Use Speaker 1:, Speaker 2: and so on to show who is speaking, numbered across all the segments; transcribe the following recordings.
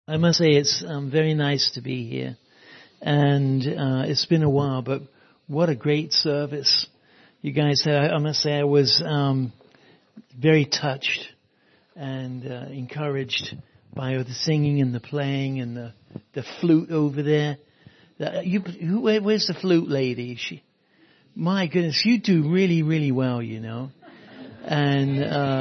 Speaker 1: I must say it's very nice to be here, and it's been a while, but what a great service you guys had. I must say I was very touched and encouraged by the singing and the playing and the flute over there. Where's the flute lady? My goodness, you do really, really well, you know. And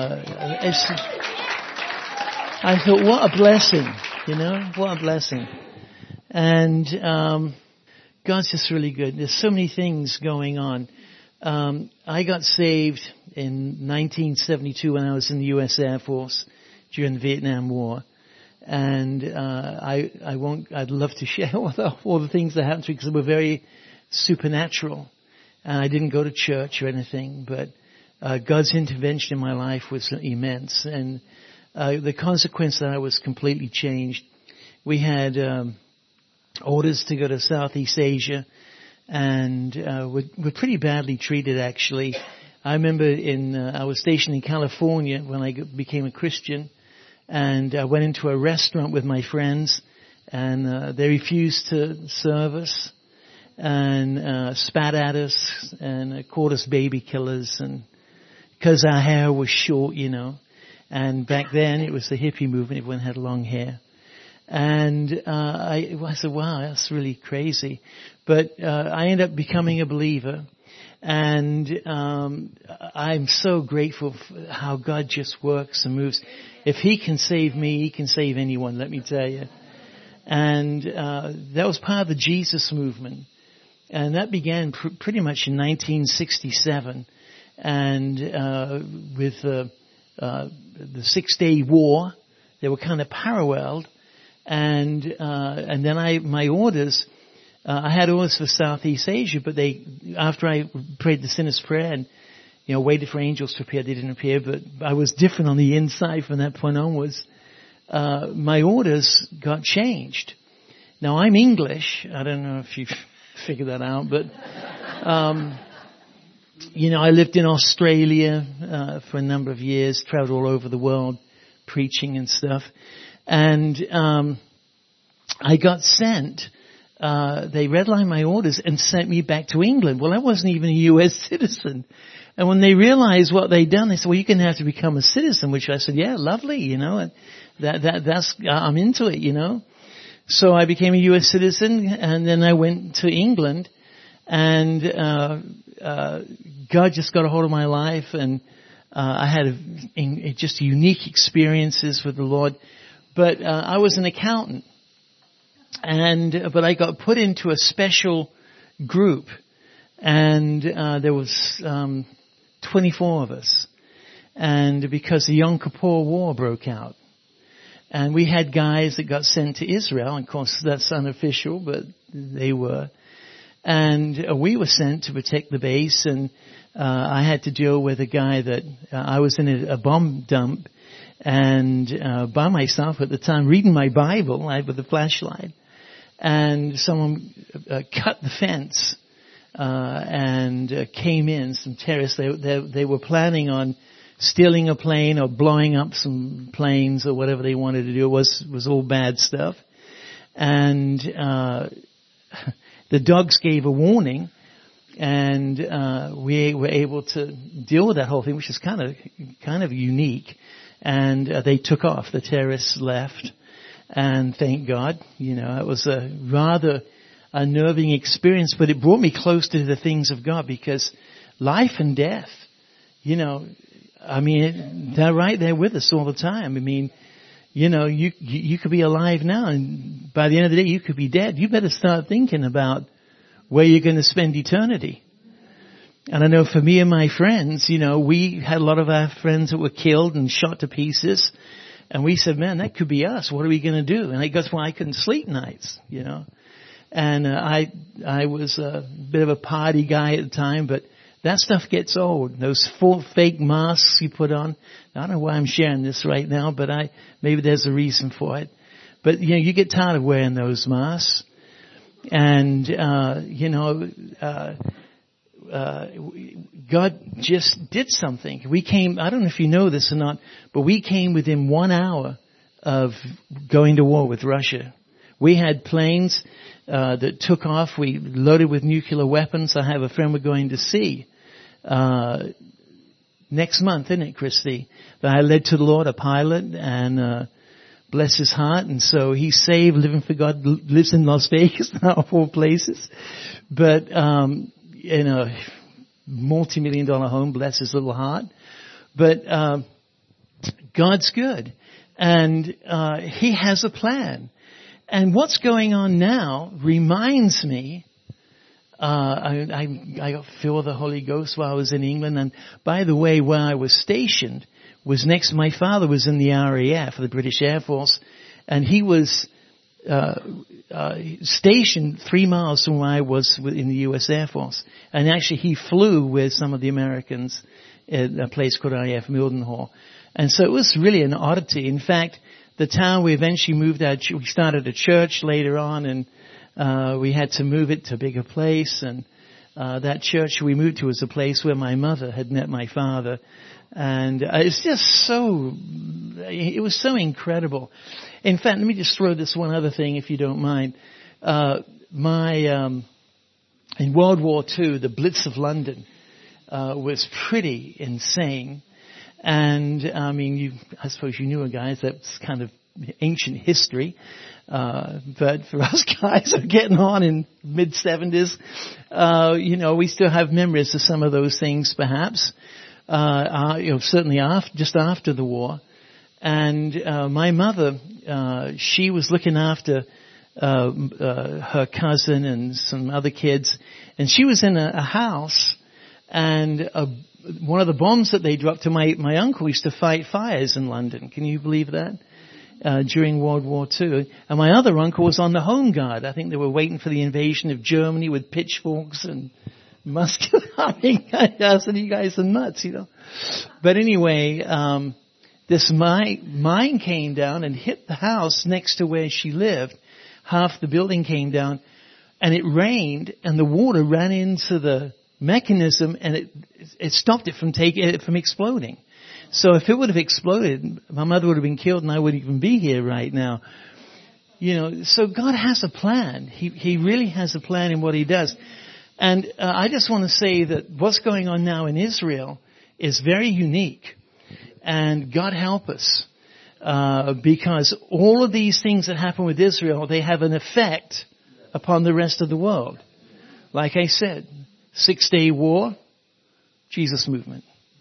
Speaker 1: I thought, what a blessing. You know, what a blessing. And God's just really good. There's so many things going on. I got saved in 1972 when I was in the U.S. Air Force during the Vietnam War. And I'd love to share all the things that happened to me because they were very supernatural. And I didn't go to church or anything, but God's intervention in my life was immense. And the consequence that I was completely changed. We had orders to go to Southeast Asia, and we're pretty badly treated, actually. I remember I was stationed in California when I became a Christian, and I went into a restaurant with my friends, and they refused to serve us, and spat at us, and called us baby killers, and because our hair was short, you know. And back then, it was the hippie movement. Everyone had long hair. And I said, wow, that's really crazy. But I ended up becoming a believer. And I'm so grateful for how God just works and moves. If He can save me, He can save anyone, let me tell you. And that was part of the Jesus movement. And that began pretty much in 1967. And with the 6-Day War, they were kind of paralleled, and then my orders, I had orders for Southeast Asia, but after I prayed the sinner's prayer and, you know, waited for angels to appear, they didn't appear, but I was different on the inside from that point onwards. My orders got changed. Now I'm English. I don't know if you've figured that out, but, you know, I lived in Australia for a number of years, traveled all over the world preaching and stuff. And I got sent, they redlined my orders and sent me back to England. Well, I wasn't even a U.S. citizen. And when they realized what they'd done, they said, well, you're going to have to become a citizen, which I said, yeah, lovely, you know, and that's I'm into it, you know. So I became a U.S. citizen, and then I went to England, and God just got a hold of my life, and I had just unique experiences with the Lord. But I was an accountant, but I got put into a special group, and there was 24 of us, and because the Yom Kippur War broke out. And we had guys that got sent to Israel, and of course that's unofficial, but they were. And we were sent to protect the base, and I had to deal with a guy that I was in a bomb dump, and by myself at the time, reading my Bible with a flashlight, and someone cut the fence and came in, some terrorists. They were planning on stealing a plane or blowing up some planes or whatever they wanted to do. It was all bad stuff, and the dogs gave a warning, and we were able to deal with that whole thing, which is kind of unique. And they took off. The terrorists left, and thank God. You know, it was a rather unnerving experience, but it brought me close to the things of God, because life and death, you know, I mean, they're right there with us all the time. I mean, you know, you could be alive now, and by the end of the day, you could be dead. You better start thinking about where you're going to spend eternity. And I know for me and my friends, you know, we had a lot of our friends that were killed and shot to pieces, and we said, man, that could be us. What are we going to do? And I guess why I couldn't sleep nights, you know. And I was a bit of a party guy at the time, but that stuff gets old. Those full fake masks you put on. I don't know why I'm sharing this right now, but maybe there's a reason for it. But, you know, you get tired of wearing those masks. And, you know, God just did something. We came, I don't know if you know this or not, but we came within 1 hour of going to war with Russia. We had planes that took off. We loaded with nuclear weapons. I have a friend we're going to see next month, isn't it, Christy? That I led to the Lord, a pilot, and bless his heart. And so he's saved, living for God, lives in Las Vegas now, of all places. But in a multi-million-dollar home, bless his little heart. But God's good, and He has a plan. And what's going on now reminds me. I got filled with the Holy Ghost while I was in England, and by the way, where I was stationed was next. My father was in the RAF, the British Air Force, and he was stationed 3 miles from where I was in the U.S. Air Force. And actually, he flew with some of the Americans at a place called RAF Mildenhall. And so it was really an oddity. In fact, the town we eventually moved out, we started a church later on, and we had to move it to a bigger place. And that church we moved to was a place where my mother had met my father. And it's just it was so incredible. In fact, let me just throw this one other thing, if you don't mind. In World War II, the Blitz of London was pretty insane. And I mean, I suppose you knew, guys, that's kind of ancient history. But for us guys who are getting on in mid-70s, we still have memories of some of those things, perhaps. Certainly just after the war. And my mother, she was looking after her cousin and some other kids, and she was in a house, and one of the bombs that they dropped to my uncle used to fight fires in London. Can you believe that? During World War II. And my other uncle was on the Home Guard. I think they were waiting for the invasion of Germany with pitchforks and musket. I mean, I said, you guys are nuts, But anyway, this mine came down and hit the house next to where she lived. Half the building came down, and it rained, and the water ran into the mechanism, and it stopped it from exploding. So if it would have exploded, my mother would have been killed, and I wouldn't even be here right now. So God has a plan. He really has a plan in what He does. And I just want to say that what's going on now in Israel is very unique. And God help us. Because all of these things that happen with Israel, they have an effect upon the rest of the world. Like I said, 6-day war, Jesus movement.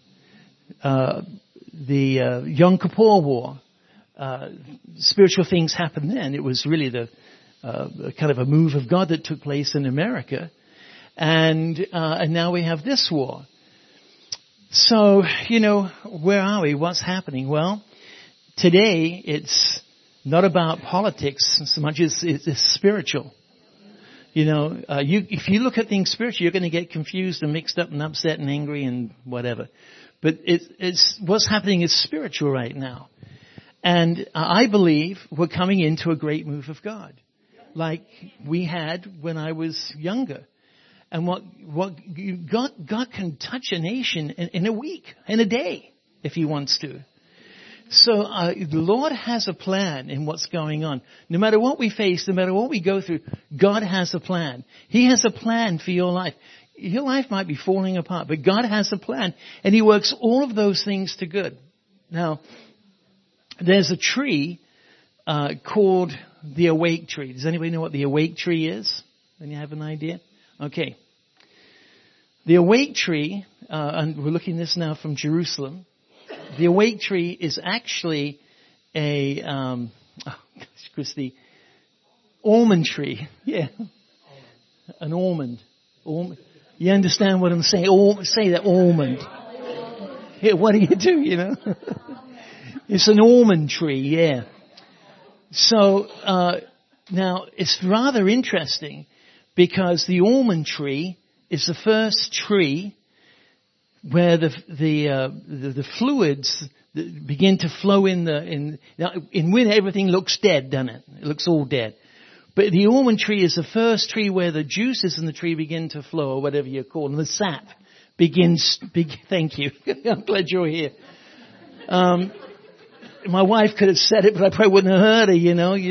Speaker 1: The Yom Kippur War, spiritual things happened then. It was really the kind of a move of God that took place in America. And now we have this war. So, where are we? What's happening? Well, today it's not about politics so much as it's spiritual. If you look at things spiritual, you're going to get confused and mixed up and upset and angry and whatever. But it's what's happening is spiritual right now. And I believe we're coming into a great move of God, like we had when I was younger. And God can touch a nation in a week, in a day, if He wants to. So the Lord has a plan in what's going on. No matter what we face, no matter what we go through, God has a plan. He has a plan for your life. Your life might be falling apart, but God has a plan, and He works all of those things to good. Now, there's a tree called the awake tree. Does anybody know what the awake tree is? Then you have an idea? Okay. The awake tree, and we're looking at this now from Jerusalem. The awake tree is actually Christy, almond tree. Yeah. An almond. You understand what I'm saying? Say that, almond. Yeah, what do you do, It's an almond tree, yeah. So, now it's rather interesting because the almond tree is the first tree where the fluids begin to flow in winter everything looks dead, doesn't it? It looks all dead. But the almond tree is the first tree where the juices in the tree begin to flow, or whatever you call them. The sap begins. Thank you. I'm glad you're here. My wife could have said it, but I probably wouldn't have heard her,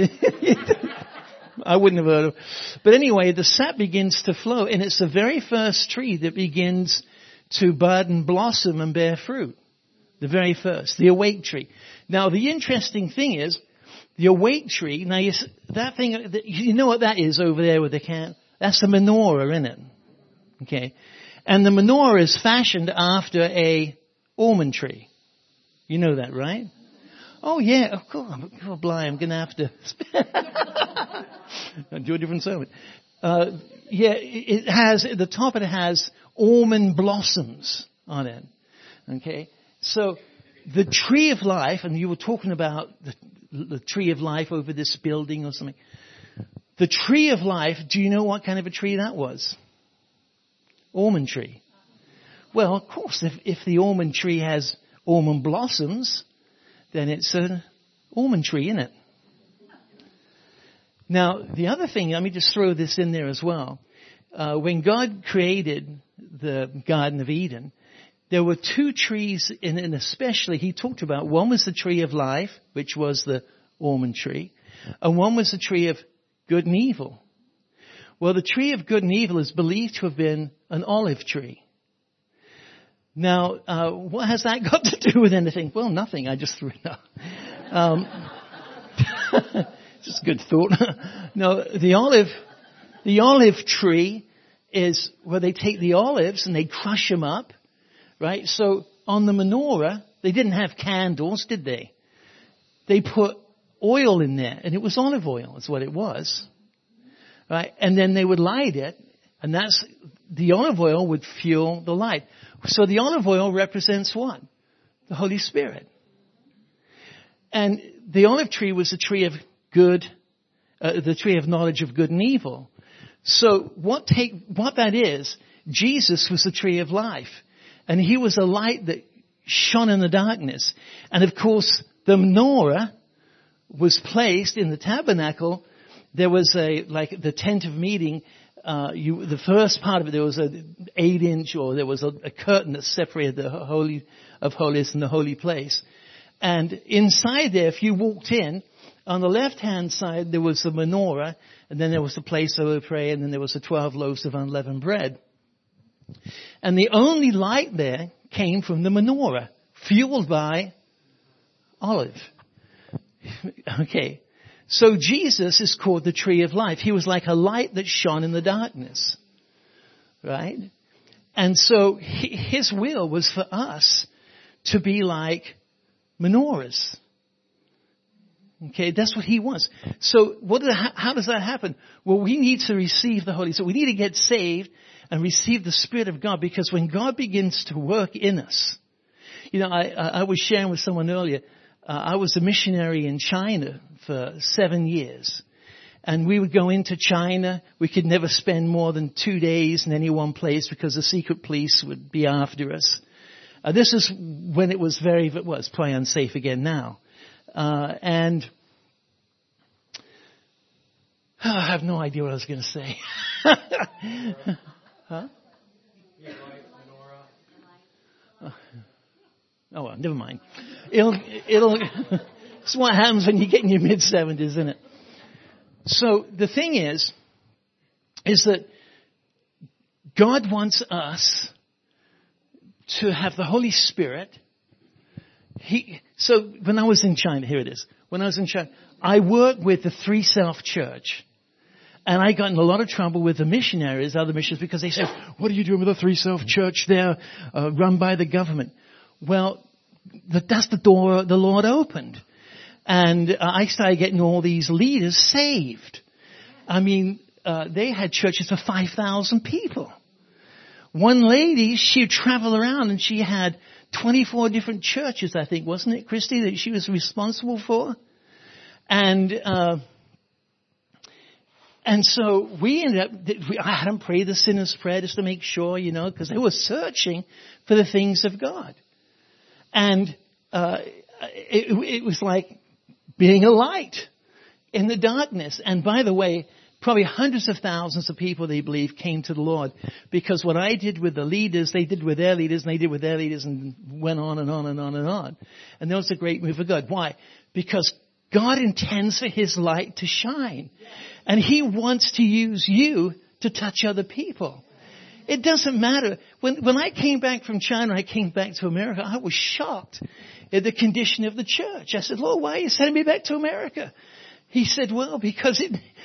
Speaker 1: I wouldn't have heard her. But anyway, the sap begins to flow, and it's the very first tree that begins to bud and blossom and bear fruit. The very first, the awake tree. Now, the interesting thing is, the awake tree, now that thing, you know what that is over there with the can? That's the menorah, isn't it? Okay. And the menorah is fashioned after a almond tree. You know that, right? Oh yeah, of course. Oh, blimey, I'm going to have to do a different sermon. It has, at the top it has almond blossoms on it. Okay. So the tree of life, and you were talking about the tree of life over this building or something. The tree of life, do you know what kind of a tree that was? Almond tree. Well, of course, if the almond tree has almond blossoms, then it's an almond tree, isn't it? Now, the other thing, let me just throw this in there as well. When God created the Garden of Eden, there were two trees, and especially he talked about, one was the tree of life, which was the almond tree, and one was the tree of good and evil. Well, the tree of good and evil is believed to have been an olive tree. Now, what has that got to do with anything? Well, nothing. I just threw it out. Just a good thought. No, the olive tree is where they take the olives and they crush them up, right? So on the menorah, they didn't have candles, did they? They put oil in there, and it was olive oil, is what it was, right? And then they would light it, and the olive oil would fuel the light. So the olive oil represents what? The Holy Spirit. And the olive tree was the tree of good, the tree of knowledge of good and evil. So what that is, Jesus was the tree of life. And he was a light that shone in the darkness. And of course, the menorah was placed in the tabernacle. There was the tent of meeting. The first part of it, there was an 8-inch, or there was a curtain that separated the Holy of Holies and the holy place. And inside there, if you walked in, on the left-hand side, there was the menorah, and then there was the place of prayer, and then there was the 12 loaves of unleavened bread. And the only light there came from the menorah, fueled by olive. Okay. So Jesus is called the tree of life. He was like a light that shone in the darkness. Right? And so his will was for us to be like menorahs. Okay, that's what he wants. So how does that happen? Well, we need to receive the Holy Spirit. We need to get saved and receive the Spirit of God, because when God begins to work in us, I was sharing with someone earlier, I was a missionary in China for 7 years. And we would go into China. We could never spend more than 2 days in any one place because the secret police would be after us. This is when it was it's probably unsafe again now. And I have no idea what I was going to say. Huh? Oh well, never mind. It's what happens when you get in your mid-70s, isn't it? So the thing is that God wants us to have the Holy Spirit. So when I was in China, here it is. When I was in China, I worked with the Three Self Church. And I got in a lot of trouble with the missionaries, other missionaries, because they said, what are you doing with the Three Self Church there, run by the government? Well, that's the door the Lord opened. And I started getting all these leaders saved. I mean, they had churches of 5,000 people. One lady, she'd travel around and she had 24 different churches, I think, wasn't it, Christy, that she was responsible for? And so we ended up, I had them pray the sinner's prayer just to make sure, because they were searching for the things of God. And it was like being a light in the darkness. And by the way, Probably hundreds of thousands of people, they believe, came to the Lord. Because what I did with the leaders, they did with their leaders, and they did with their leaders, and went on and on and on and on. And that was a great move of God. Why? Because God intends for His light to shine. And He wants to use you to touch other people. It doesn't matter. When I came back from China, I came back to America, I was shocked at the condition of the church. I said, Lord, why are you sending me back to America? He said, well, because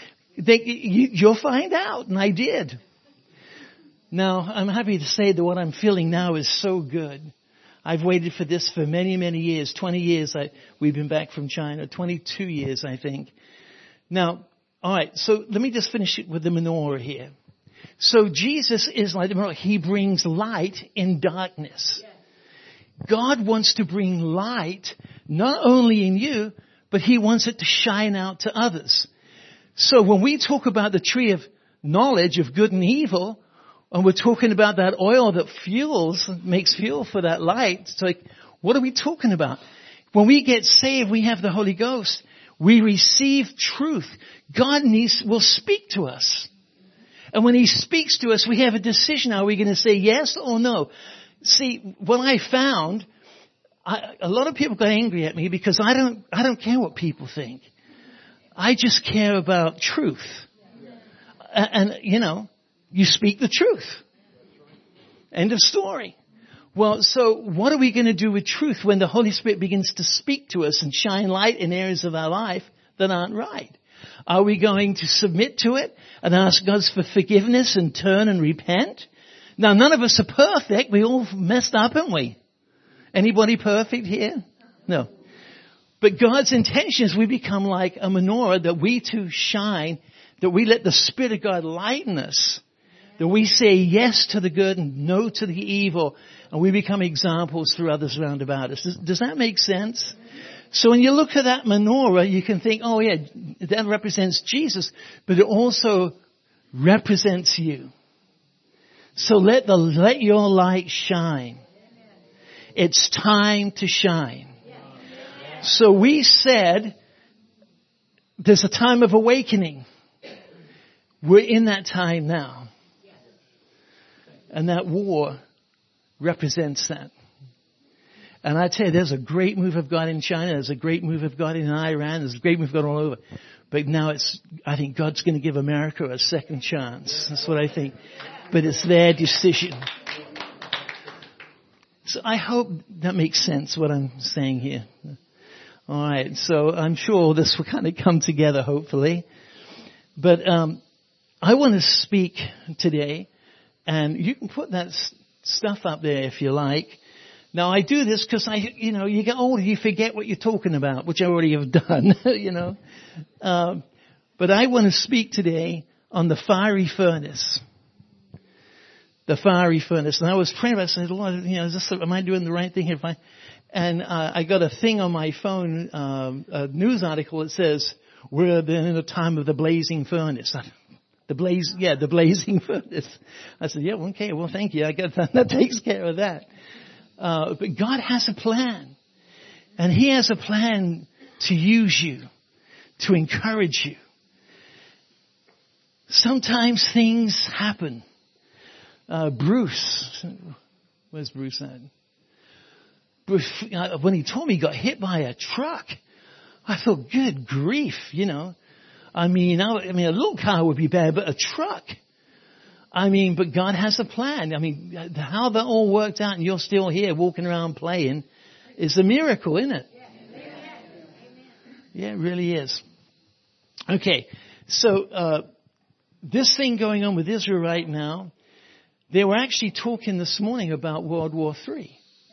Speaker 1: you'll find out. And I did. Now, I'm happy to say that what I'm feeling now is so good. I've waited for this for many, many years. 20 years we've been back from China. 22 years, I think. Now, all right, so let me just finish it with the menorah here. So Jesus is like the menorah. He brings light in darkness. God wants to bring light not only in you, but He wants it to shine out to others. So when we talk about the tree of knowledge of good and evil, and we're talking about that oil that makes fuel for that light, it's like, what are we talking about? When we get saved, we have the Holy Ghost. We receive truth. God will speak to us. And when He speaks to us, we have a decision. Are we going to say yes or no? See, what I found, a lot of people got angry at me because I don't care what people think. I just care about truth. And you speak the truth. End of story. Well, so what are we going to do with truth when the Holy Spirit begins to speak to us and shine light in areas of our life that aren't right? Are we going to submit to it and ask God for forgiveness and turn and repent? Now, none of us are perfect. We all messed up, haven't we? Anybody perfect here? No. But God's intention is we become like a menorah, that we too shine, that we let the Spirit of God lighten us, that we say yes to the good and no to the evil, and we become examples through others around about us. Does that make sense? So when you look at that menorah, you can think, oh yeah, that represents Jesus, but it also represents you. So let your light shine. It's time to shine. So we said there's a time of awakening. We're in that time now. And that war represents that. And I tell you, there's a great move of God in China. There's a great move of God in Iran. There's a great move of God all over. But now I think God's going to give America a second chance. That's what I think. But it's their decision. So I hope that makes sense, what I'm saying here. All right. So I'm sure this will kind of come together, hopefully. But I want to speak today, and you can put that stuff up there if you like. Now I do this because you get older, you forget what you're talking about, which I already have done, But I want to speak today on the fiery furnace. The fiery furnace. And I was praying about it, I said, Lord, am I doing the right thing here? And I got a thing on my phone, a news article that says, we're in a time of the blazing furnace. The blazing furnace. I said, yeah, okay, well, thank you. I got that takes care of that. But God has a plan. And He has a plan to use you, to encourage you. Sometimes things happen. Bruce, where's Bruce at? Bruce, when he told me he got hit by a truck, I thought, good grief, I mean, a little car would be bad, but a truck. But God has a plan. How that all worked out and you're still here walking around playing is a miracle, isn't it? Yeah, it really is. Okay, so this thing going on with Israel right now, they were actually talking this morning about World War III.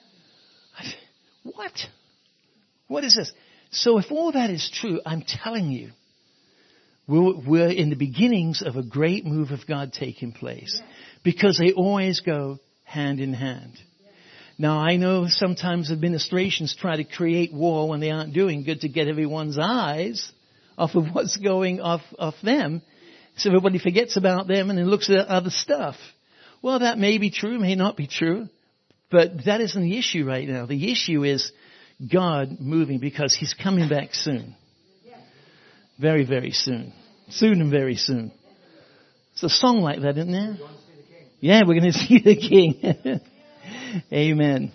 Speaker 1: What? What is this? So if all that is true, I'm telling you, we're in the beginnings of a great move of God taking place, because they always go hand in hand. Now, I know sometimes administrations try to create war when they aren't doing good to get everyone's eyes off of what's going off them, so everybody forgets about them and then looks at other stuff. Well, that may be true, may not be true, but that isn't the issue right now. The issue is God moving, because He's coming back soon. Very, very soon. Soon and very soon. It's a song like that, isn't there? Yeah, we're going to see the King. Amen.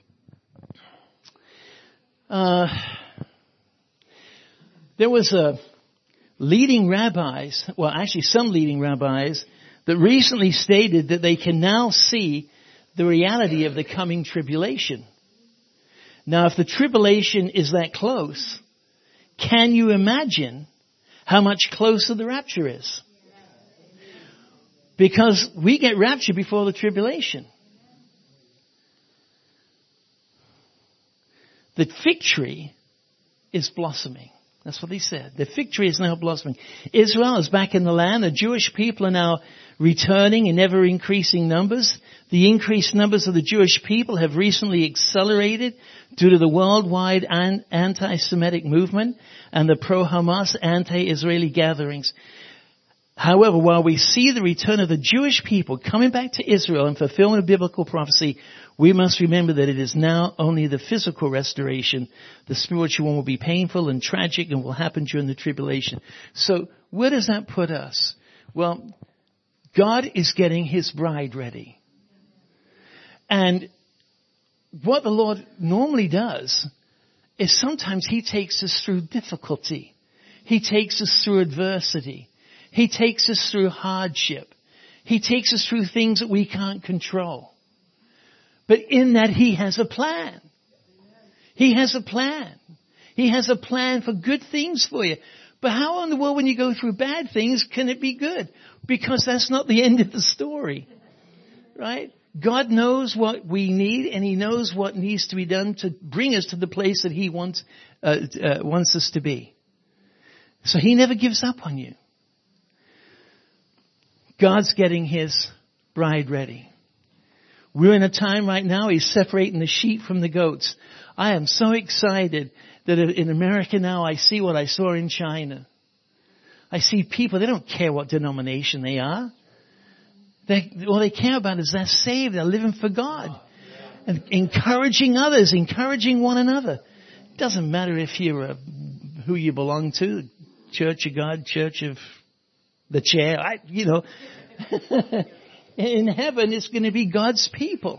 Speaker 1: There was some leading rabbis that recently stated that they can now see the reality of the coming tribulation. Now, if the tribulation is that close, can you imagine how much closer the rapture is? Because we get raptured before the tribulation. The fig tree is blossoming. That's what he said. The fig tree is now blossoming. Israel is back in the land. The Jewish people are now returning in ever increasing numbers. The increased numbers of the Jewish people have recently accelerated due to the worldwide anti-Semitic movement and the pro-Hamas anti-Israeli gatherings. However, while we see the return of the Jewish people coming back to Israel and fulfillment of biblical prophecy, we must remember that it is now only the physical restoration. The spiritual one will be painful and tragic and will happen during the tribulation. So where does that put us? Well, God is getting his bride ready. And what the Lord normally does is sometimes he takes us through difficulty. He takes us through adversity. He takes us through hardship. He takes us through things that we can't control. But in that he has a plan. He has a plan. He has a plan for good things for you. But how in the world when you go through bad things can it be good? Because that's not the end of the story. Right? God knows what we need and he knows what needs to be done to bring us to the place that he wants us to be. So he never gives up on you. God's getting his bride ready. We're in a time right now, he's separating the sheep from the goats. I am so excited that in America now I see what I saw in China. I see people, they don't care what denomination they are. All they care about is they're saved, they're living for God. And encouraging others, encouraging one another. It doesn't matter if you're who you belong to, Church of God, Church of the Chair, in heaven, it's going to be God's people.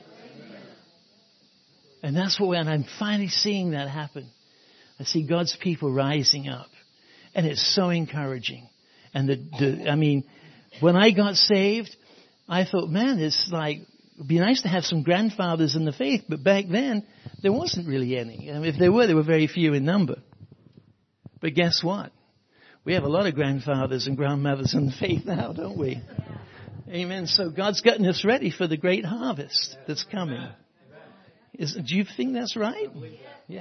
Speaker 1: And that's and I'm finally seeing that happen. I see God's people rising up. And it's so encouraging. And when I got saved, I thought, man, it's like, it'd be nice to have some grandfathers in the faith. But back then, there wasn't really any. If there were very few in number. But guess what? We have a lot of grandfathers and grandmothers in the faith now, don't we? Amen. So God's getting us ready for the great harvest that's coming. Do you think that's right? Yeah.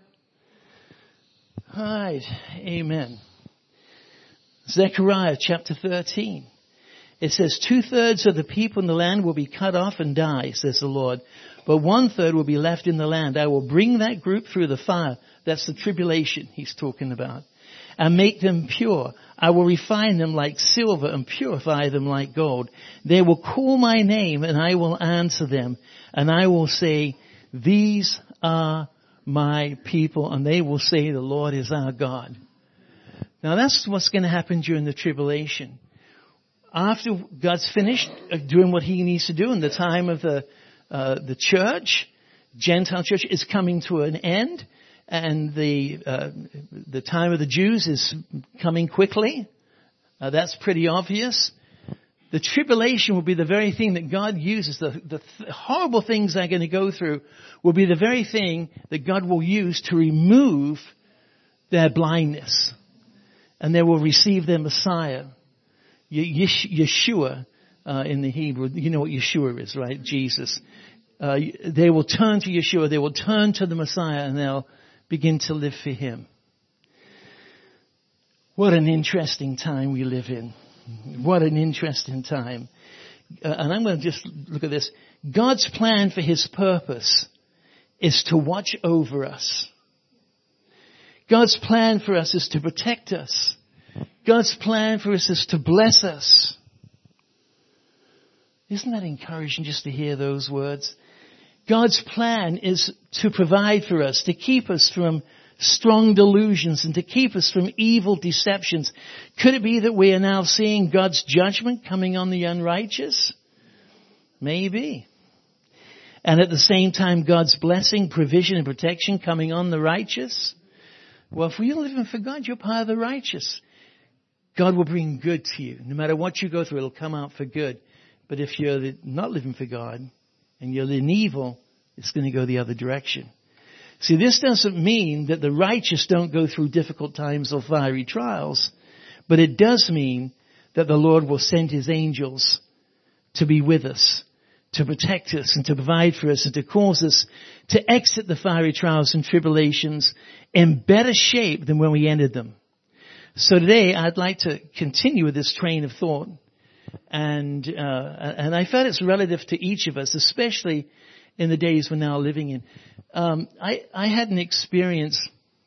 Speaker 1: All right. Amen. Zechariah chapter 13. It says 2/3 of the people in the land will be cut off and die, says the Lord. But 1/3 will be left in the land. I will bring that group through the fire. That's the tribulation he's talking about. And make them pure. I will refine them like silver and purify them like gold. They will call my name and I will answer them. And I will say, these are my people. And they will say, the Lord is our God. Now that's what's going to happen during the tribulation. After God's finished doing what he needs to do in the time of the church, Gentile church is coming to an end. And the time of the Jews is coming quickly. That's pretty obvious. The tribulation will be the very thing that God uses. The horrible things they're going to go through will be the very thing that God will use to remove their blindness. And they will receive their Messiah. Yeshua in the Hebrew. You know what Yeshua is, right? Jesus. They will turn to Yeshua. They will turn to the Messiah and they'll begin to live for him. What an interesting time we live in. What an interesting time. And I'm going to just look at this. God's plan for his purpose is to watch over us. God's plan for us is to protect us. God's plan for us is to bless us. Isn't that encouraging just to hear those words? God's plan is to provide for us, to keep us from strong delusions and to keep us from evil deceptions. Could it be that we are now seeing God's judgment coming on the unrighteous? Maybe. And at the same time, God's blessing, provision, and protection coming on the righteous? Well, if you're living for God, you're part of the righteous. God will bring good to you. No matter what you go through, it'll come out for good. But if you're not living for God and you're in evil, it's going to go the other direction. See, this doesn't mean that the righteous don't go through difficult times or fiery trials, but it does mean that the Lord will send his angels to be with us, to protect us and to provide for us and to cause us to exit the fiery trials and tribulations in better shape than when we entered them. So today I'd like to continue with this train of thought, and I felt it's relative to each of us, especially in the days we're now living in. I had an experience,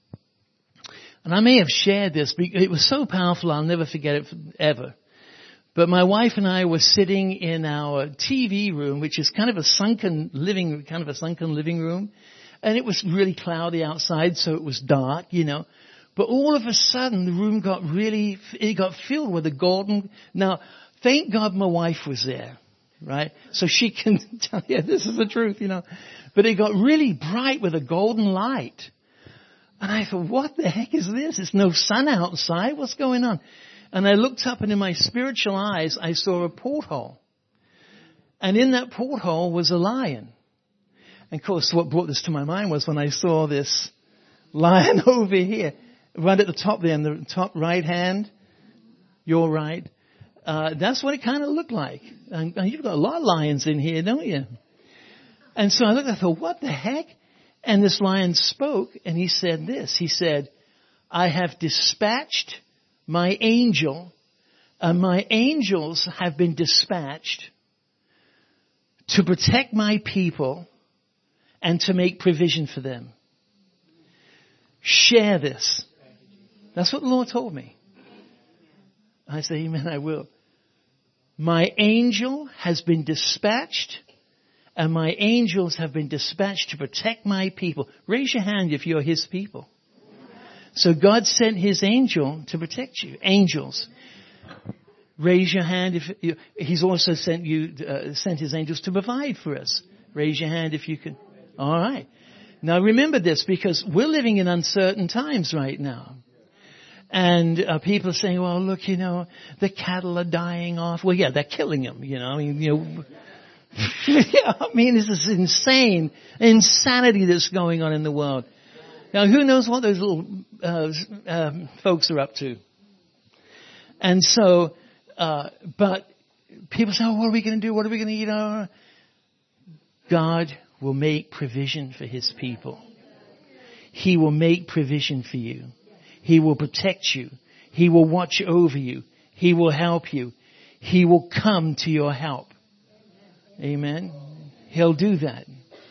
Speaker 1: and I may have shared this, but it was so powerful I'll never forget it ever. But my wife and I were sitting in our TV room, which is kind of a sunken living room, and it was really cloudy outside, so it was dark, you know. But all of a sudden, the room got filled with a golden. Now, thank God my wife was there, right? So she can tell you this is the truth, you know. But it got really bright with a golden light. And I thought, what the heck is this? It's no sun outside. What's going on? And I looked up, and in my spiritual eyes, I saw a porthole. And in that porthole was a lion. And of course, what brought this to my mind was when I saw this lion over here, right at the top there, in the top right hand, your right. That's what it kind of looked like. And you've got a lot of lions in here, don't you? And so I looked, I thought, what the heck? And this lion spoke, and he said this. He said, I have dispatched my angel, and my angels have been dispatched to protect my people and to make provision for them. Share this. That's what the Lord told me. I say, amen, I will. My angel has been dispatched, and my angels have been dispatched to protect my people. Raise your hand if you're his people. So God sent his angel to protect you. Angels. Raise your hand if he's also sent his angels to provide for us. Raise your hand if you can. All right. Now remember this, because we're living in uncertain times right now. And people are saying, well, look, you know, the cattle are dying off. Well, yeah, they're killing them, you know. I mean, this is insanity that's going on in the world. Now, who knows what those little folks are up to? And so, but people say, oh, what are we going to do? What are we going to eat? God will make provision for his people. He will make provision for you. He will protect you. He will watch over you. He will help you. He will come to your help. Amen. He'll do that.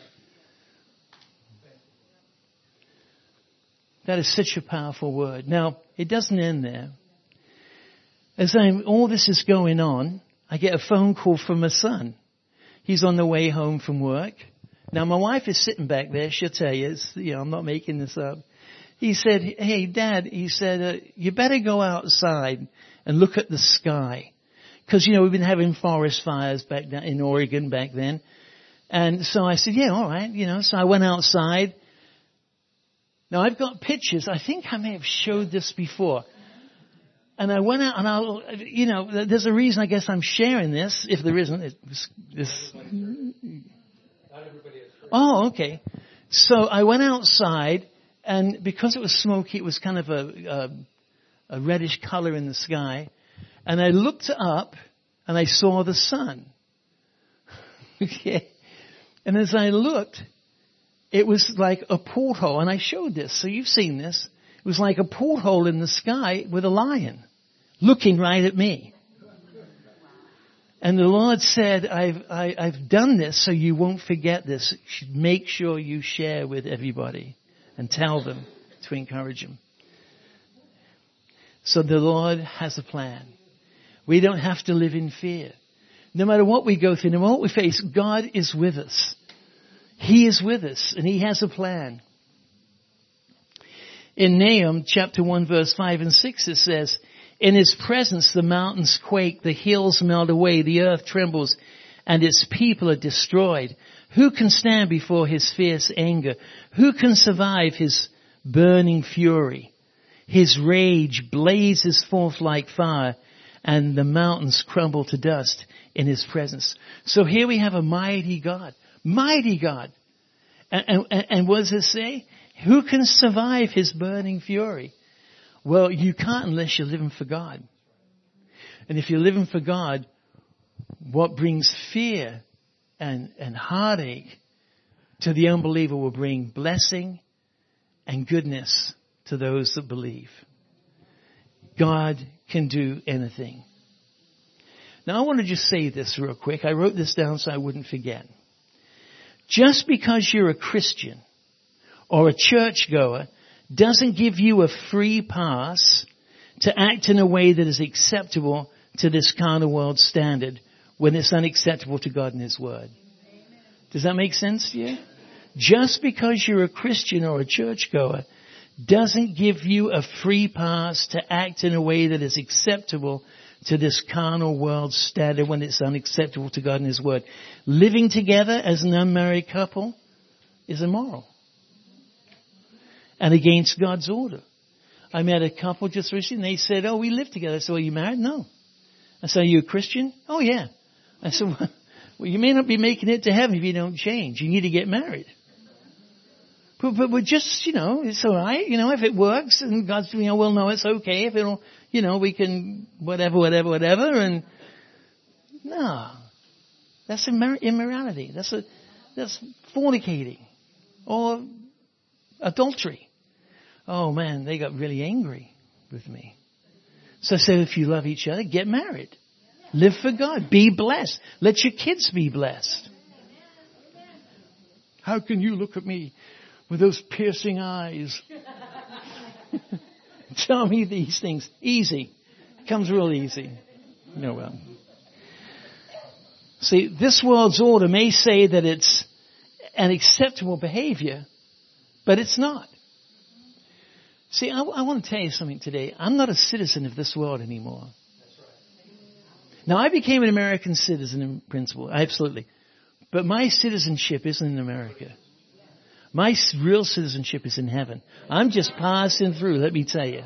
Speaker 1: That is such a powerful word. Now, it doesn't end there. As all this is going on, I get a phone call from my son. He's on the way home from work. Now, my wife is sitting back there. She'll tell you, I'm not making this up. He said, hey, Dad, he said, you better go outside and look at the sky. Because, we've been having forest fires back down in Oregon back then. And so I said, yeah, all right, so I went outside. Now, I've got pictures. I think I may have showed this before. And I went out and there's a reason I guess I'm sharing this. If there isn't, this. Not everybody has. Oh, okay. So I went outside, and because it was smoky, it was kind of a reddish color in the sky. And I looked up, and I saw the sun. Okay. And as I looked, it was like a porthole, and I showed this, so you've seen this. It was like a porthole in the sky with a lion looking right at me. And the Lord said, I've done this so you won't forget this. Make sure you share with everybody and tell them to encourage them. So the Lord has a plan. We don't have to live in fear. No matter what we go through, no matter what we face, God is with us. He is with us, and He has a plan. In Nahum chapter 1 verse 5 and 6 it says, in his presence the mountains quake, the hills melt away, the earth trembles, and its people are destroyed. Who can stand before his fierce anger? Who can survive his burning fury? His rage blazes forth like fire, and the mountains crumble to dust in his presence. So here we have a mighty God. Mighty God. And what does it say? Who can survive his burning fury? Well, you can't unless you're living for God. And if you're living for God, what brings fear and heartache to the unbeliever will bring blessing and goodness to those that believe. God can do anything. Now I want to just say this real quick. I wrote this down so I wouldn't forget. Just because you're a Christian or a churchgoer doesn't give you a free pass to act in a way that is acceptable to this carnal world standard when it's unacceptable to God and His Word. Does that make sense to you? Just because you're a Christian or a churchgoer doesn't give you a free pass to act in a way that is acceptable to this carnal world standard when it's unacceptable to God and His Word. Living together as an unmarried couple is immoral and against God's order. I met a couple just recently, and they said, oh, we live together. I said, well, are you married? No. I said, are you a Christian? Oh, yeah. I said, well, you may not be making it to heaven if you don't change. You need to get married. But we're just, it's all right. If it works and God's, we'll know it's okay. If it'll, we can, whatever. And no, that's immorality. That's fornicating or adultery. Oh man, they got really angry with me. So I said, if you love each other, get married. Live for God. Be blessed. Let your kids be blessed. How can you look at me with those piercing eyes? Tell me these things. Easy. It comes real easy. No, well. See, this world's order may say that it's an acceptable behavior, but it's not. See, I want to tell you something today. I'm not a citizen of this world anymore. Now, I became an American citizen in principle, absolutely. But my citizenship isn't in America. My real citizenship is in heaven. I'm just passing through, let me tell you.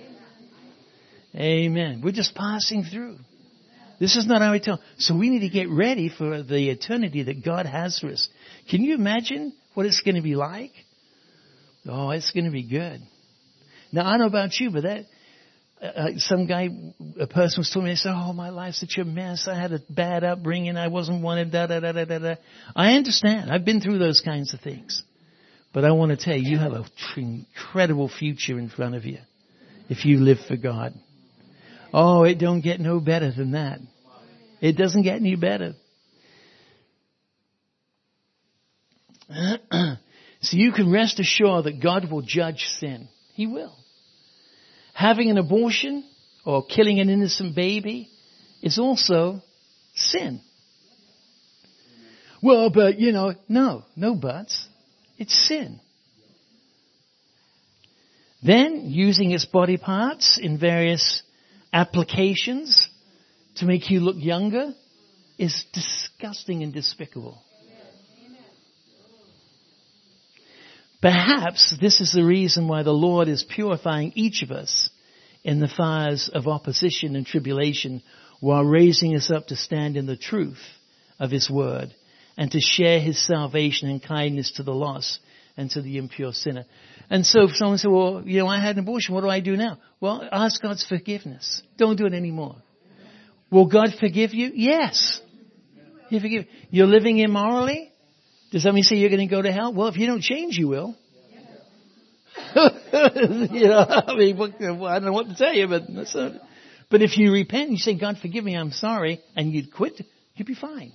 Speaker 1: Amen. We're just passing through. This is not our eternity. So we need to get ready for the eternity that God has for us. Can you imagine what it's going to be like? Oh, it's going to be good. Now, I don't know about you, but a person was telling me, they said, oh, my life's such a mess. I had a bad upbringing. I wasn't wanted, da-da-da-da-da-da. I understand. I've been through those kinds of things. But I want to tell you, you have an incredible future in front of you if you live for God. Oh, it don't get no better than that. It doesn't get any better. So you can rest assured that God will judge sin. He will. Having an abortion or killing an innocent baby is also sin. Well, but no buts. It's sin. Then, using its body parts in various applications to make you look younger is disgusting and despicable. Perhaps this is the reason why the Lord is purifying each of us in the fires of opposition and tribulation while raising us up to stand in the truth of His Word and to share His salvation and kindness to the lost and to the impure sinner. And so if someone said, well, I had an abortion, what do I do now? Well, ask God's forgiveness. Don't do it anymore. Will God forgive you? Yes. He'll forgive you. You're living immorally? Does that mean say you're going to go to hell? Well, if you don't change, you will. I don't know what to tell you, but that's not. But if you repent and you say, God, forgive me, I'm sorry, and you quit, you'll be fine.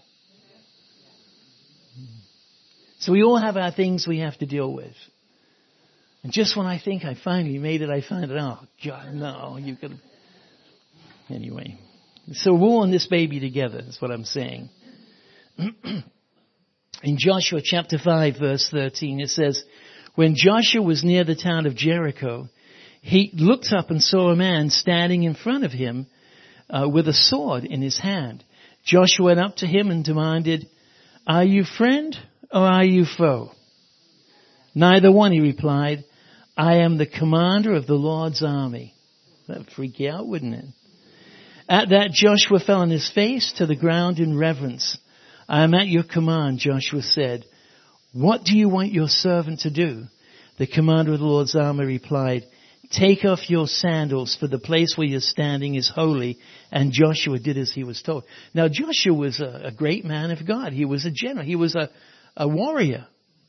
Speaker 1: So we all have our things we have to deal with. And just when I think I finally made it, I find it, oh, God, no, you've got to. Anyway. So we're on this baby together, is what I'm saying. In Joshua chapter 5, verse 13, it says, When Joshua was near the town of Jericho, he looked up and saw a man standing in front of him with a sword in his hand. Joshua went up to him and demanded, "Are you friend or are you foe?" "Neither one," he replied. "I am the commander of the Lord's army." That'd freak you out, wouldn't it? At that, Joshua fell on his face to the ground in reverence. "I am at your command," Joshua said. "What do you want your servant to do?" The commander of the Lord's army replied, "Take off your sandals, for the place where you're standing is holy." And Joshua did as he was told. Now, Joshua was a great man of God. He was a general. He was a warrior.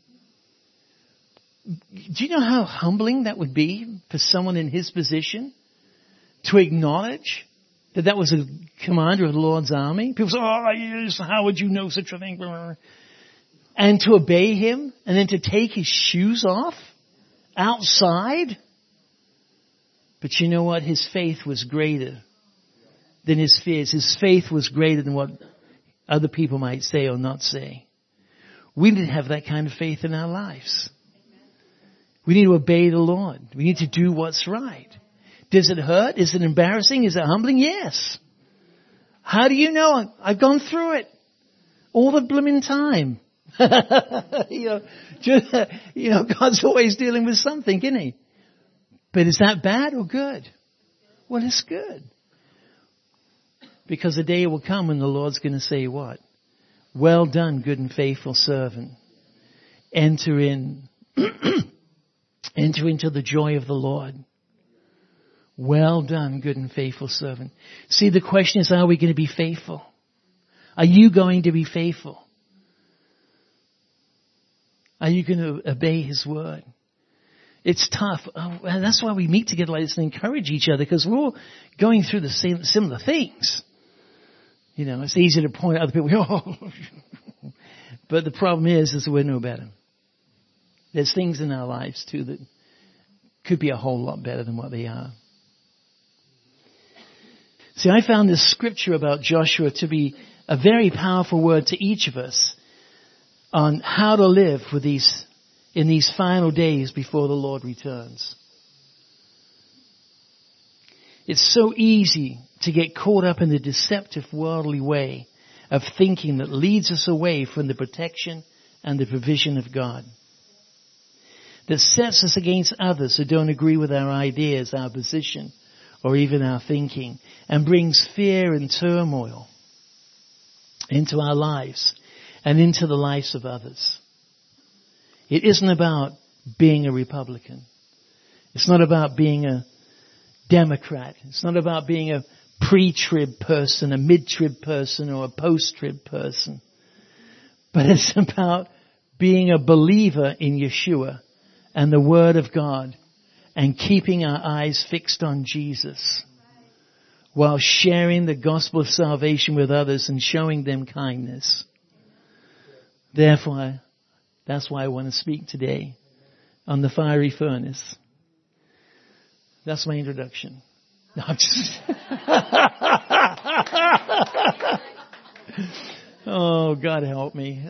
Speaker 1: Do you know how humbling that would be for someone in his position to acknowledge that was a commander of the Lord's army? People say, "Oh, yes, how would you know such a thing?" And to obey him, and then to take his shoes off outside. But you know what? His faith was greater than his fears. His faith was greater than what other people might say or not say. We need to have that kind of faith in our lives. We need to obey the Lord. We need to do what's right. Does it hurt? Is it embarrassing? Is it humbling? Yes. How do you know? I've gone through it all the blooming time. God's always dealing with something, isn't he? But is that bad or good? Well, it's good. Because the day will come when the Lord's going to say what? "Well done, good and faithful servant. Enter into the joy of the Lord." Well done, good and faithful servant. See, the question is, are we going to be faithful? Are you going to be faithful? Are you going to obey his word? It's tough. And that's why we meet together like this and encourage each other, because we're all going through the same similar things. You know, it's easy to point at other people. Oh. But the problem is we're no better. There's things in our lives too that could be a whole lot better than what they are. See, I found this scripture about Joshua to be a very powerful word to each of us on how to live in these final days before the Lord returns. It's so easy to get caught up in the deceptive worldly way of thinking that leads us away from the protection and the provision of God, that sets us against others who don't agree with our ideas, our position, or even our thinking, and brings fear and turmoil into our lives and into the lives of others. It isn't about being a Republican. It's not about being a Democrat. It's not about being a pre-trib person, a mid-trib person, or a post-trib person. But it's about being a believer in Yeshua and the Word of God, and keeping our eyes fixed on Jesus while sharing the gospel of salvation with others and showing them kindness. Therefore, that's why I want to speak today on the fiery furnace. That's my introduction. No, I'm just Oh, God help me.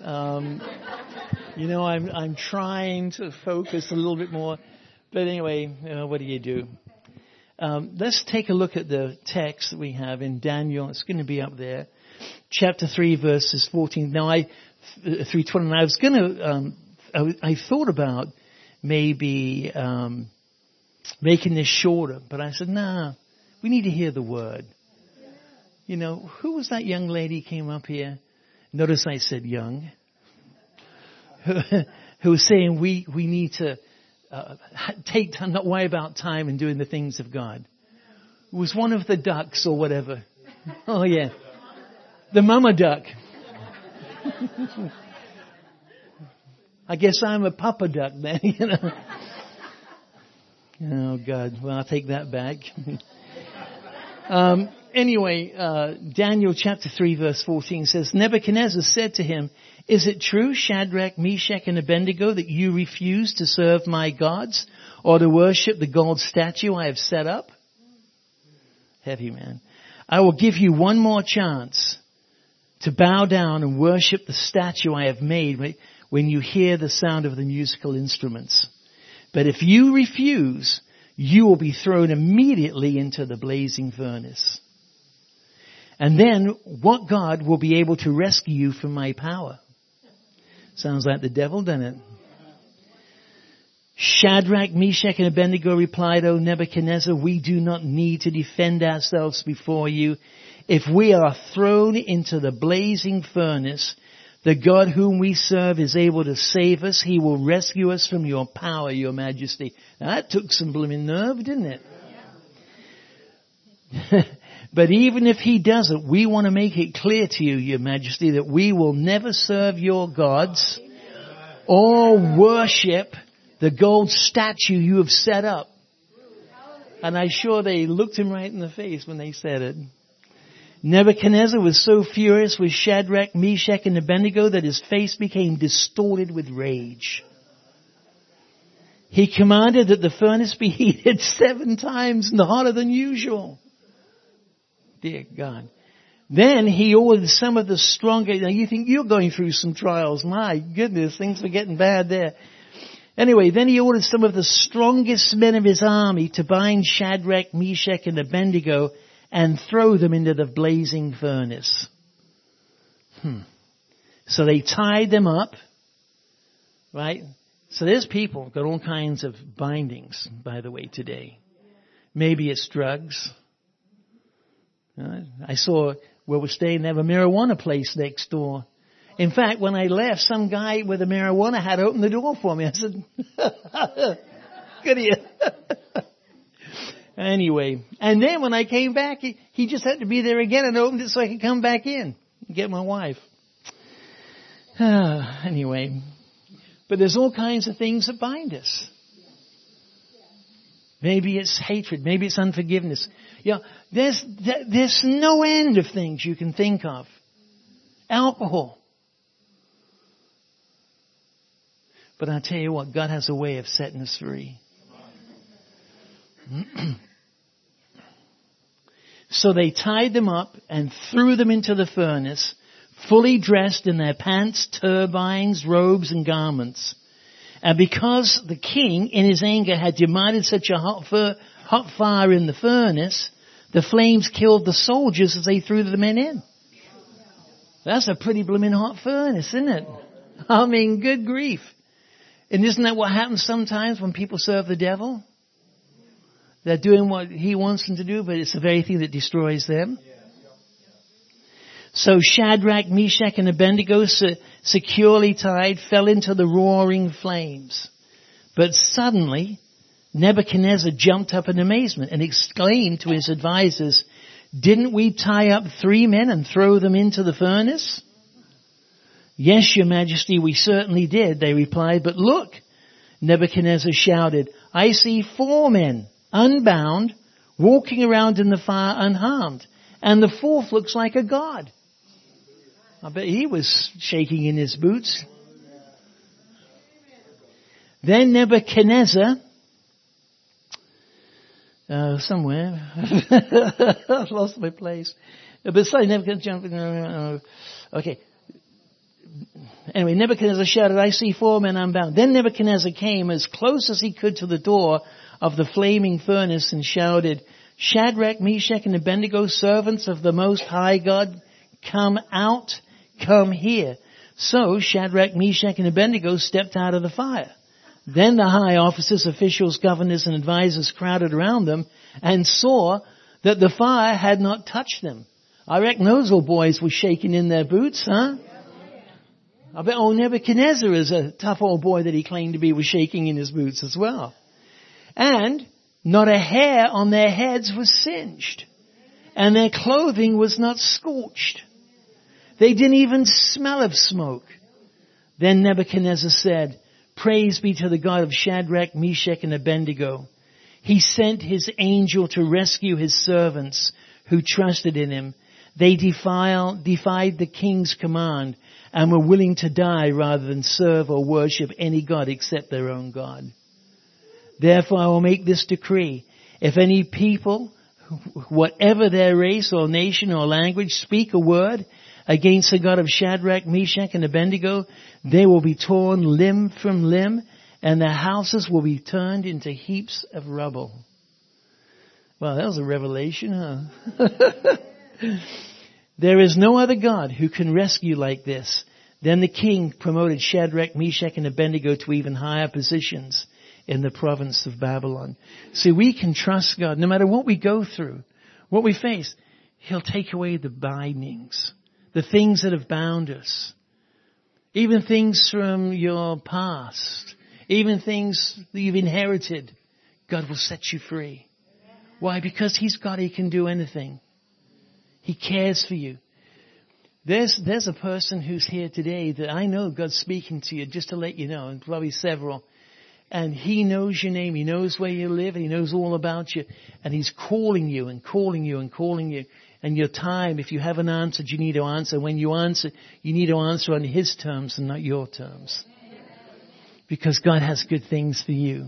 Speaker 1: I'm trying to focus a little bit more. But anyway, what do you do? Let's take a look at the text that we have in Daniel. It's going to be up there. Chapter 3, verses 14. Now, 3:20. I was going to, I thought about maybe making this shorter, but I said, nah, we need to hear the word. You know, who was that young lady who came up here? Notice I said young. Who was saying we need to take time, not worry about time and doing the things of God. It was one of the ducks or whatever. Oh yeah. The mama duck. I guess I'm a papa duck then, you know. Oh God. Well, I'll take that back. Anyway, Daniel chapter 3 verse 14 says, Nebuchadnezzar said to him, "Is it true, Shadrach, Meshach, and Abednego, that you refuse to serve my gods or to worship the gold statue I have set up?" Heavy, man. "I will give you one more chance to bow down and worship the statue I have made when you hear the sound of the musical instruments." But if you refuse, you will be thrown immediately into the blazing furnace. And then what God will be able to rescue you from my power? Sounds like the devil, doesn't it? Shadrach, Meshach, and Abednego replied, O Nebuchadnezzar, we do not need to defend ourselves before you. If we are thrown into the blazing furnace, the God whom we serve is able to save us. He will rescue us from your power, your majesty. Now that took some blooming nerve, didn't it? Yeah. But even if he doesn't, we want to make it clear to you, your majesty, that we will never serve your gods or worship the gold statue you have set up. And I'm sure they looked him right in the face when they said it. Nebuchadnezzar was so furious with Shadrach, Meshach, and Abednego that his face became distorted with rage. He commanded that the furnace be heated 7 times hotter than usual. Dear God. Then he ordered some of the stronger, now you think you're going through some trials. My goodness, things were getting bad there. Anyway, then he ordered some of the strongest men of his army to bind Shadrach, Meshach, and Abednego and throw them into the blazing furnace. So they tied them up, right? So there's people got all kinds of bindings, by the way, today. Maybe it's drugs. I saw where we're staying, they have a marijuana place next door. In fact, when I left, some guy with a marijuana hat opened the door for me. I said, good of you. Anyway, and then when I came back, he just had to be there again and opened it so I could come back in and get my wife. Anyway, but there's all kinds of things that bind us. Maybe it's hatred. Maybe it's unforgiveness. Yeah, there's no end of things you can think of. Alcohol. But I'll tell you what, God has a way of setting us free. So they tied them up and threw them into the furnace, fully dressed in their pants, turbines, robes, and garments. And because the king, in his anger, had demanded such a hot fire in the furnace, the flames killed the soldiers as they threw the men in. That's a pretty blooming hot furnace, isn't it? I mean, good grief. And isn't that what happens sometimes when people serve the devil? They're doing what he wants them to do, but it's the very thing that destroys them. So Shadrach, Meshach, and Abednego, securely tied, fell into the roaring flames. But suddenly, Nebuchadnezzar jumped up in amazement and exclaimed to his advisors, didn't we tie up 3 men and throw them into the furnace? Yes, your majesty, we certainly did, they replied. But look, Nebuchadnezzar shouted, I see 4 men, unbound, walking around in the fire unharmed. And the 4th looks like a god. I bet he was shaking in his boots. Then Nebuchadnezzar, somewhere, I've lost my place. But sorry, Nebuchadnezzar jumping around. Okay. Anyway, Nebuchadnezzar shouted, I see 4 men unbound. Then Nebuchadnezzar came as close as he could to the door of the flaming furnace and shouted, Shadrach, Meshach, and Abednego, servants of the Most High God, come out, come here. So Shadrach, Meshach, and Abednego stepped out of the fire. Then the high officers, officials, governors, and advisors crowded around them and saw that the fire had not touched them. I reckon those old boys were shaking in their boots, huh? I bet old Nebuchadnezzar, is a tough old boy that he claimed to be, was shaking in his boots as well. And not a hair on their heads was singed, and their clothing was not scorched. They didn't even smell of smoke. Then Nebuchadnezzar said, Praise be to the God of Shadrach, Meshach, and Abednego. He sent his angel to rescue his servants who trusted in him. They defied the king's command and were willing to die rather than serve or worship any god except their own God. Therefore I will make this decree. If any people, whatever their race or nation or language, speak a word against the God of Shadrach, Meshach, and Abednego, they will be torn limb from limb and their houses will be turned into heaps of rubble. Well, that was a revelation, huh? There is no other God who can rescue like this. Then the king promoted Shadrach, Meshach, and Abednego to even higher positions in the province of Babylon. See, we can trust God no matter what we go through, what we face. He'll take away the bindings, the things that have bound us, even things from your past, even things that you've inherited. God will set you free. Why? Because He can do anything. He cares for you. There's a person who's here today that I know God's speaking to you, just to let you know, and probably several. And He knows your name. He knows where you live. He knows all about you. And He's calling you and calling you and calling you. And your time, if you haven't answered, you need to answer. When you answer, you need to answer on His terms and not your terms. Because God has good things for you.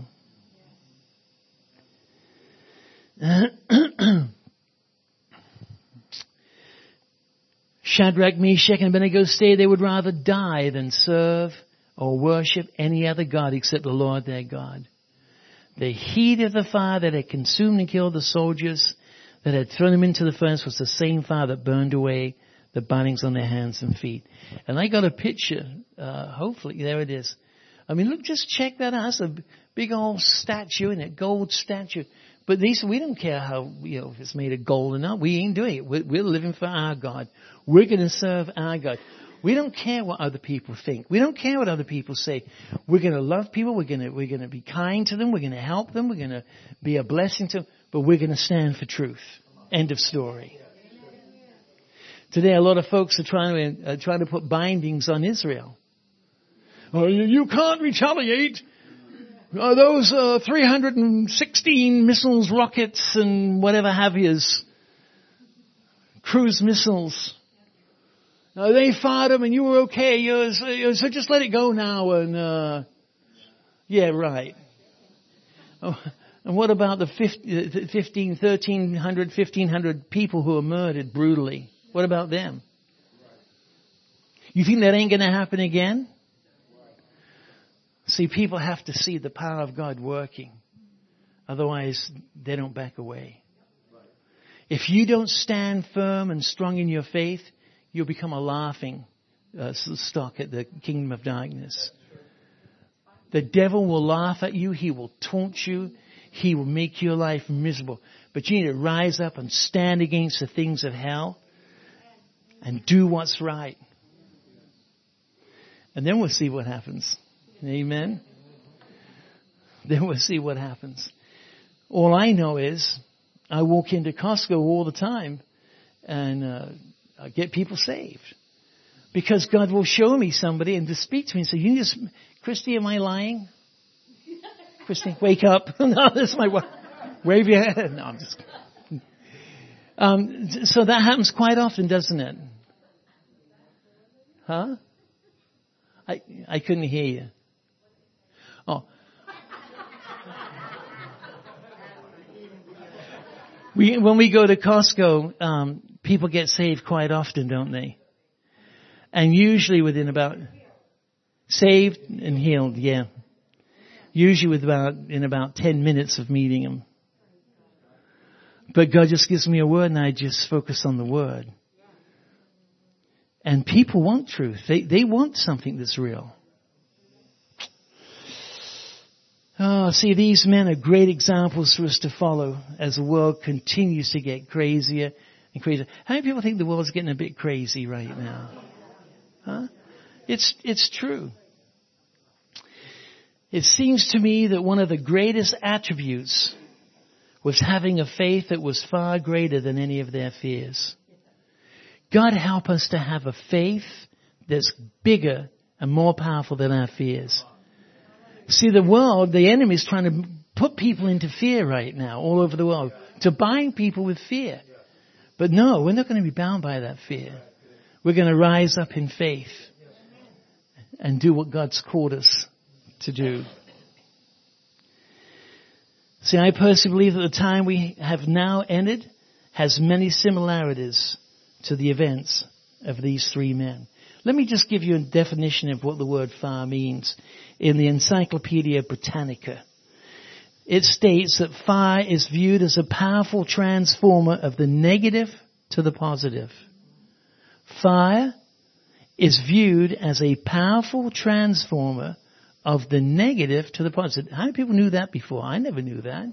Speaker 1: Shadrach, Meshach, and Abednego say they would rather die than serve or worship any other God except the Lord their God. The heat of the fire that had consumed and killed the soldiers that had thrown them into the furnace was the same fire that burned away the bindings on their hands and feet. And I got a picture, hopefully, there it is. I mean, look, just check that out. That's a big old statue, isn't it? Gold statue. But we don't care how, if it's made of gold or not. We ain't doing it. We're living for our God. We're going to serve our God. We don't care what other people think. We don't care what other people say. We're going to love people. We're going to be kind to them. We're going to help them. We're going to be a blessing to them. But we're going to stand for truth. End of story. Today, a lot of folks are trying to put bindings on Israel. Oh, you can't retaliate. Those 316 missiles, rockets, and whatever have yous, cruise missiles. They fired them and you were okay. So just let it go now. And yeah, right. Oh, and what about the 1,500 people who were murdered brutally? What about them? You think that ain't going to happen again? See, people have to see the power of God working. Otherwise, they don't back away. If you don't stand firm and strong in your faith, you'll become a laughing stock at the kingdom of darkness. The devil will laugh at you. He will taunt you. He will make your life miserable. But you need to rise up and stand against the things of hell and do what's right. And then we'll see what happens. Amen. Then we'll see what happens. All I know is I walk into Costco all the time and I get people saved. Because God will show me somebody and just speak to me and say, Christy, am I lying? Christy, wake up. No, this is my wife. Wave your hand. No, I'm just kidding. So that happens quite often, doesn't it? Huh? I couldn't hear you. Oh. When we go to Costco, people get saved quite often, don't they? And usually in saved and healed, yeah. Usually in about 10 minutes of meeting them. But God just gives me a word and I just focus on the word. And people want truth. They want something that's real. Oh, see, these men are great examples for us to follow as the world continues to get crazier and crazier. How many people think the world's getting a bit crazy right now? Huh? It's true. It seems to me that one of the greatest attributes was having a faith that was far greater than any of their fears. God help us to have a faith that's bigger and more powerful than our fears. See, the enemy is trying to put people into fear right now all over the world, to bind people with fear. But no, we're not going to be bound by that fear. We're going to rise up in faith and do what God's called us to do. See, I personally believe that the time we have now entered has many similarities to the events of these three men. Let me just give you a definition of what the word far means. in the Encyclopedia Britannica. It states that fire is viewed as a powerful transformer of the negative to the positive. Fire is viewed as a powerful transformer of the negative to the positive. How many people knew that before? I never knew that.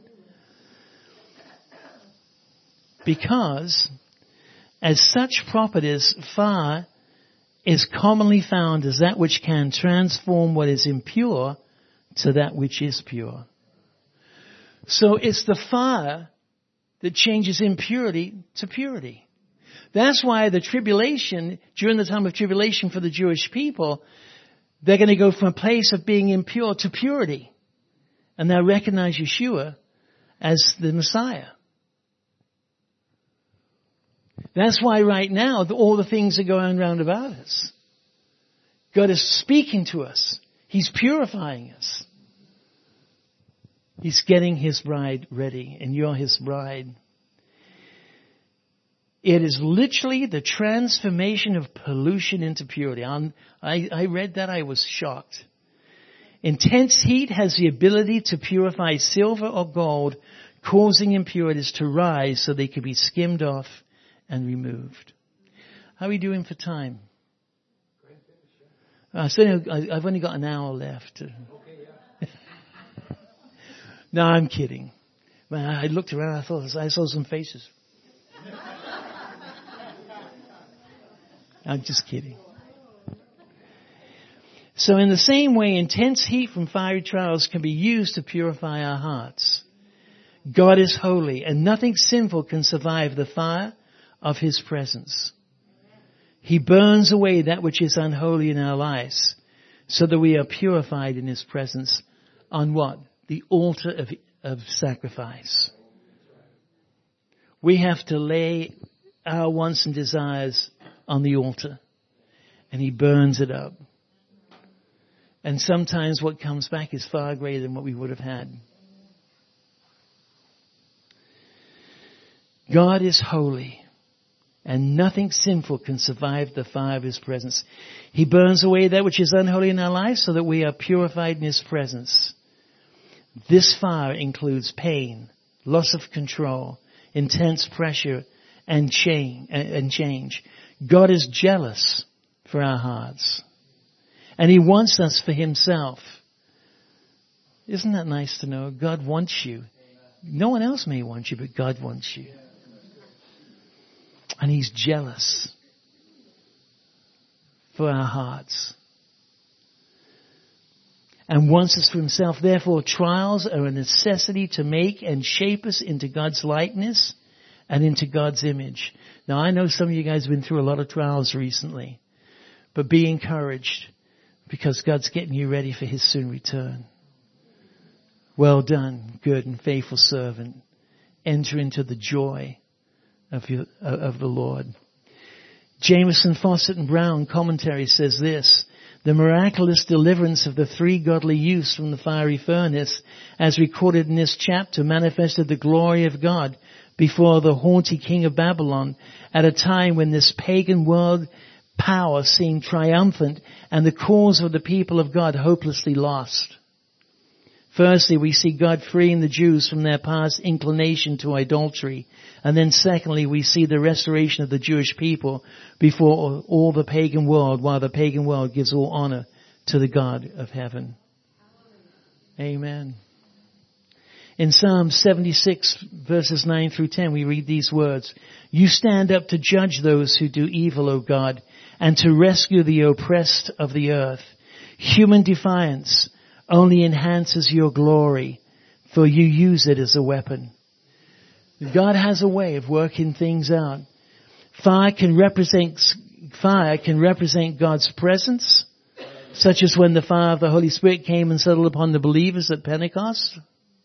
Speaker 1: Because as such properties, fire is commonly found as that which can transform what is impure to that which is pure. So it's the fire that changes impurity to purity. That's why the tribulation, during the time of tribulation for the Jewish people, they're going to go from a place of being impure to purity. And they'll recognize Yeshua as the Messiah. That's why right now all the things are going around about us. God is speaking to us. He's purifying us. He's getting His bride ready, and you're His bride. It is literally the transformation of pollution into purity. I read that, I was shocked. Intense heat has the ability to purify silver or gold, causing impurities to rise so they can be skimmed off and removed. How are we doing for time? I've only got an hour left. No, I'm kidding. Man, I looked around, I saw some faces. I'm just kidding. So in the same way, intense heat from fiery trials can be used to purify our hearts. God is holy, and nothing sinful can survive the fire of His presence. He burns away that which is unholy in our lives, so that we are purified in His presence on what? The altar of sacrifice. We have to lay our wants and desires on the altar, and He burns it up. And sometimes what comes back is far greater than what we would have had. God is holy, and nothing sinful can survive the fire of His presence. He burns away that which is unholy in our lives so that we are purified in His presence. This fire includes pain, loss of control, intense pressure, and change. God is jealous for our hearts. And He wants us for Himself. Isn't that nice to know? God wants you. No one else may want you, but God wants you. And He's jealous for our hearts. And wants us for Himself. Therefore, trials are a necessity to make and shape us into God's likeness and into God's image. Now, I know some of you guys have been through a lot of trials recently. But be encouraged, because God's getting you ready for His soon return. Well done, good and faithful servant. Enter into the joy of the Lord. Jameson, Fawcett and Brown commentary says this: the miraculous deliverance of the three godly youths from the fiery furnace, as recorded in this chapter, manifested the glory of God before the haughty king of Babylon at a time when this pagan world power seemed triumphant and the cause of the people of God hopelessly lost. Firstly, we see God freeing the Jews from their past inclination to idolatry. And then secondly, we see the restoration of the Jewish people before all the pagan world, while the pagan world gives all honor to the God of heaven. Amen. In Psalm 76 verses 9 through 10, we read these words: You stand up to judge those who do evil, O God, and to rescue the oppressed of the earth. Human defiance only enhances your glory, for you use it as a weapon. God has a way of working things out. Fire can represent God's presence, such as when the fire of the Holy Spirit came and settled upon the believers at Pentecost.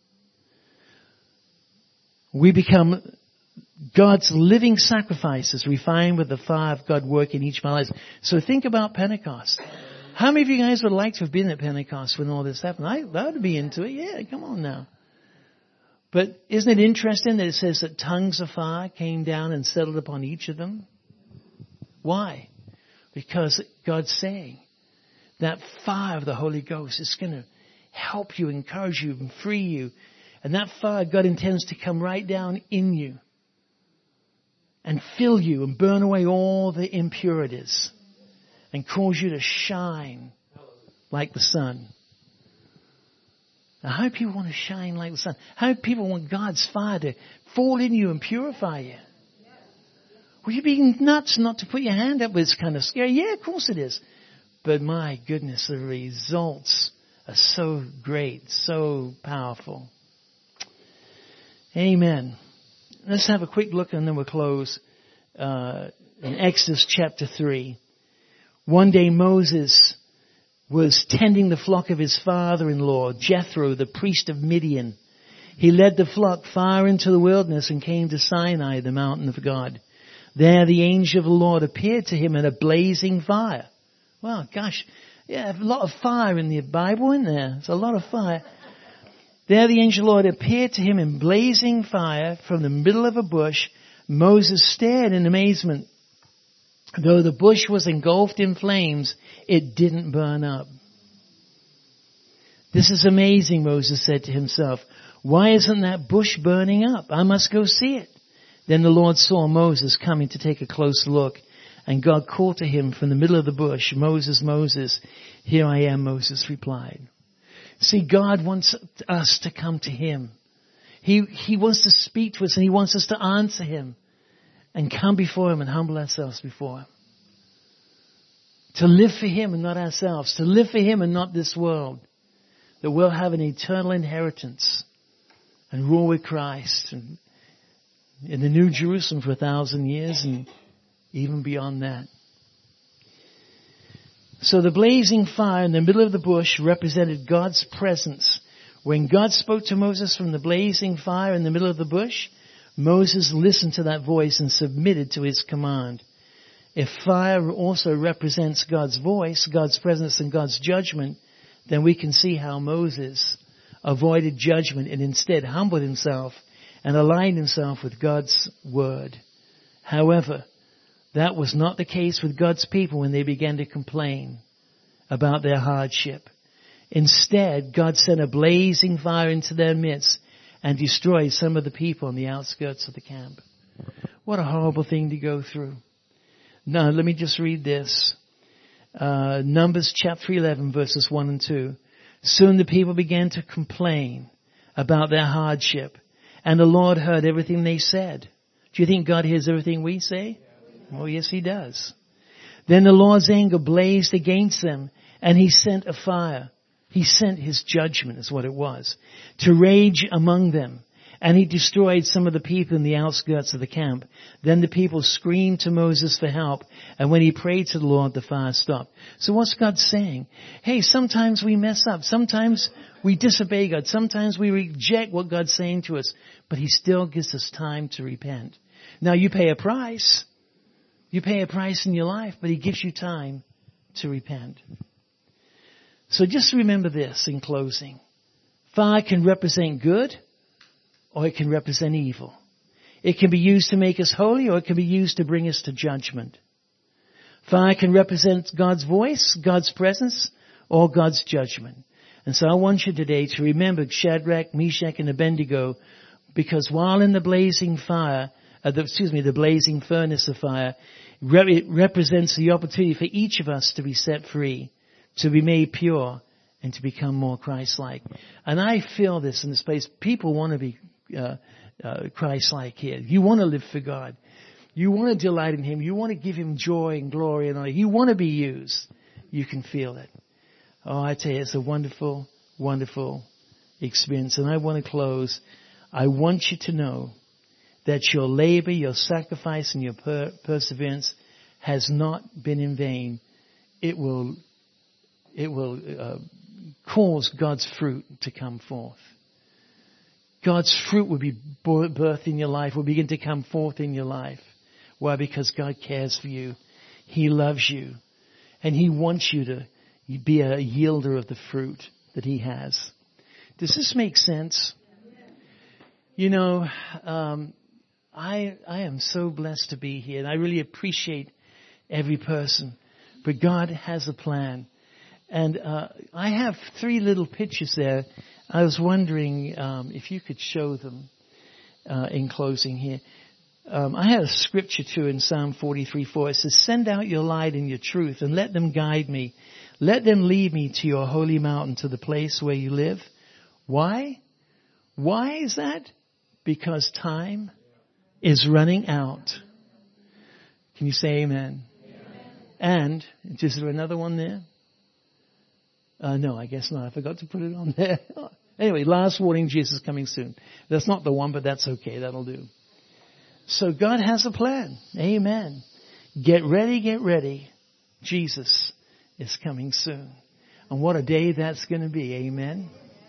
Speaker 1: We become God's living sacrifices, refined with the fire of God working in each of our lives. So think about Pentecost. How many of you guys would like to have been at Pentecost when all this happened? I would be into it. Yeah, come on now. But isn't it interesting that it says that tongues of fire came down and settled upon each of them? Why? Because God's saying that fire of the Holy Ghost is going to help you, encourage you, and free you. And that fire, God intends to come right down in you and fill you and burn away all the impurities and cause you to shine like the sun. Now, how do people want to shine like the sun? How do people want God's fire to fall in you and purify you? Well, you're being nuts not to put your hand up. It's kind of scary. Yeah, of course it is. But my goodness, the results are so great, so powerful. Amen. Let's have a quick look and then we'll close. In Exodus chapter 3. One day Moses was tending the flock of his father-in-law, Jethro, the priest of Midian. He led the flock far into the wilderness and came to Sinai, the mountain of God. There the angel of the Lord appeared to him in a blazing fire. Well, gosh, yeah, a lot of fire in the Bible, isn't there? There's a lot of fire. There the angel of the Lord appeared to him in blazing fire from the middle of a bush. Moses stared in amazement. Though the bush was engulfed in flames, it didn't burn up. This is amazing, Moses said to himself. Why isn't that bush burning up? I must go see it. Then the Lord saw Moses coming to take a close look, and God called to him from the middle of the bush, Moses, Moses. Here I am, Moses replied. See, God wants us to come to him. He wants to speak to us, and he wants us to answer him and come before him and humble ourselves before him. To live for him and not ourselves. To live for him and not this world. That we'll have an eternal inheritance and rule with Christ and in the New Jerusalem for 1,000 years and even beyond that. So the blazing fire in the middle of the bush represented God's presence. When God spoke to Moses from the blazing fire in the middle of the bush, Moses listened to that voice and submitted to his command. If fire also represents God's voice, God's presence and God's judgment, then we can see how Moses avoided judgment and instead humbled himself and aligned himself with God's word. However, that was not the case with God's people when they began to complain about their hardship. Instead, God sent a blazing fire into their midst and destroyed some of the people on the outskirts of the camp. What a horrible thing to go through. Now, let me just read this. Numbers chapter 11, verses 1 and 2. Soon the people began to complain about their hardship, and the Lord heard everything they said. Do you think God hears everything we say? Oh, yes, he does. Then the Lord's anger blazed against them, and he sent a fire. He sent his judgment, is what it was, to rage among them. And he destroyed some of the people in the outskirts of the camp. Then the people screamed to Moses for help. And when he prayed to the Lord, the fire stopped. So what's God saying? Hey, sometimes we mess up. Sometimes we disobey God. Sometimes we reject what God's saying to us. But he still gives us time to repent. Now you pay a price. You pay a price in your life, but he gives you time to repent. So just remember this in closing. Fire can represent good, or it can represent evil. It can be used to make us holy, or it can be used to bring us to judgment. Fire can represent God's voice, God's presence, or God's judgment. And so I want you today to remember Shadrach, Meshach, and Abednego, because while in the blazing fire, the blazing furnace of fire, it represents the opportunity for each of us to be set free, to be made pure, and to become more Christ-like. And I feel this in this place. People want to be Christ-like here. You want to live for God. You want to delight in him. You want to give him joy and glory and honor. You want to be used. You can feel it. Oh, I tell you, it's a wonderful, wonderful experience. And I want to close. I want you to know that your labor, your sacrifice, and your perseverance has not been in vain. It will cause God's fruit to come forth. God's fruit will be birthed in your life, will begin to come forth in your life. Why? Because God cares for you. He loves you. And he wants you to be a yielder of the fruit that he has. Does this make sense? You know, I am so blessed to be here, and I really appreciate every person. But God has a plan. And I have 3 little pictures there. I was wondering if you could show them in closing here. I had a scripture too in Psalm 43:4. It says, "Send out your light and your truth and let them guide me. Let them lead me to your holy mountain, to the place where you live." Why? Why is that? Because time is running out. Can you say amen? And, is there another one there? No, I guess not. I forgot to put it on there. Anyway, last warning, Jesus is coming soon. That's not the one, but that's okay. That'll do. So God has a plan. Amen. Get ready, get ready. Jesus is coming soon. And what a day that's going to be. Amen.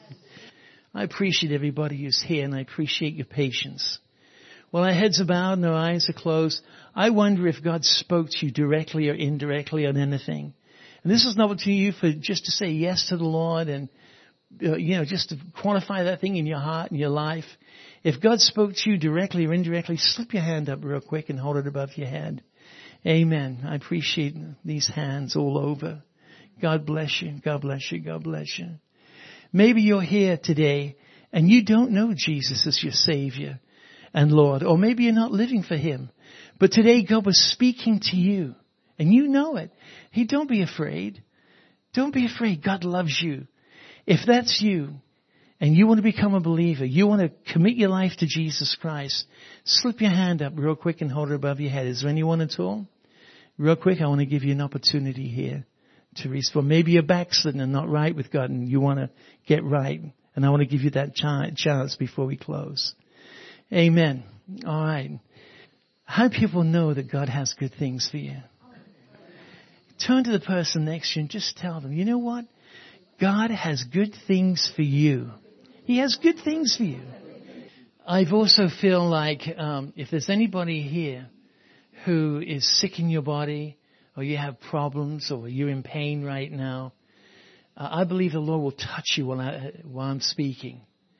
Speaker 1: I appreciate everybody who's here, and I appreciate your patience. While our heads are bowed and our eyes are closed, I wonder if God spoke to you directly or indirectly on anything. And this is an opportunity for just to say yes to the Lord and, just to quantify that thing in your heart and your life. If God spoke to you directly or indirectly, slip your hand up real quick and hold it above your head. Amen. I appreciate these hands all over. God bless you. God bless you. God bless you. Maybe you're here today and you don't know Jesus as your Savior and Lord, or maybe you're not living for Him. But today God was speaking to you and you know it. Hey, don't be afraid. Don't be afraid. God loves you. If that's you and you want to become a believer, you want to commit your life to Jesus Christ, slip your hand up real quick and hold it above your head. Is there anyone at all? Real quick, I want to give you an opportunity here to respond. Maybe you're backslidden and not right with God and you want to get right. And I want to give you that chance before we close. Amen. All right. How do people know that God has good things for you? Turn to the person next to you and just tell them, you know what? God has good things for you. He has good things for you. I've also feel like if there's anybody here who is sick in your body, or you have problems, or you're in pain right now, I believe the Lord will touch you while I'm speaking.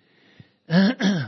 Speaker 1: And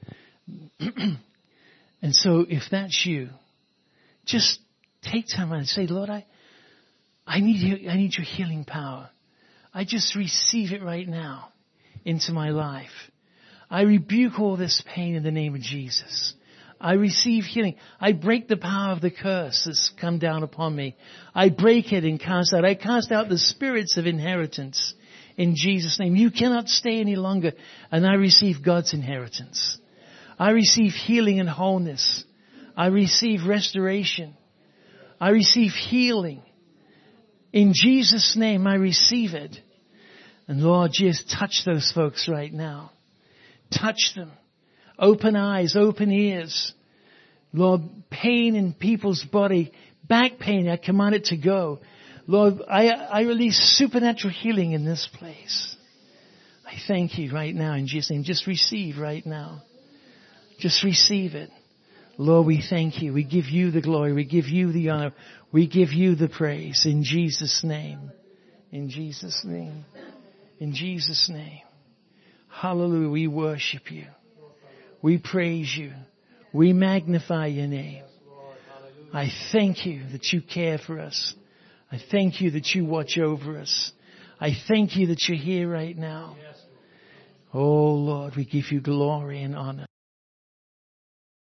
Speaker 1: so if that's you, just take time and say, Lord, I need your healing power. I just receive it right now into my life. I rebuke all this pain in the name of Jesus. I receive healing. I break the power of the curse that's come down upon me. I break it and cast out. I cast out the spirits of inheritance in Jesus' name. You cannot stay any longer. And I receive God's inheritance. I receive healing and wholeness. I receive restoration. I receive healing. In Jesus' name, I receive it. And Lord, just touch those folks right now. Touch them. Open eyes, open ears. Lord, pain in people's body, back pain, I command it to go. Lord, I release supernatural healing in this place. I thank you right now in Jesus' name. Just receive right now. Just receive it. Lord, we thank you. We give you the glory. We give you the honor. We give you the praise in Jesus' name. In Jesus' name. In Jesus' name. Hallelujah. We worship you. We praise you. We magnify your name. I thank you that you care for us. I thank you that you watch over us. I thank you that you're here right now. Oh Lord, we give you glory and honor.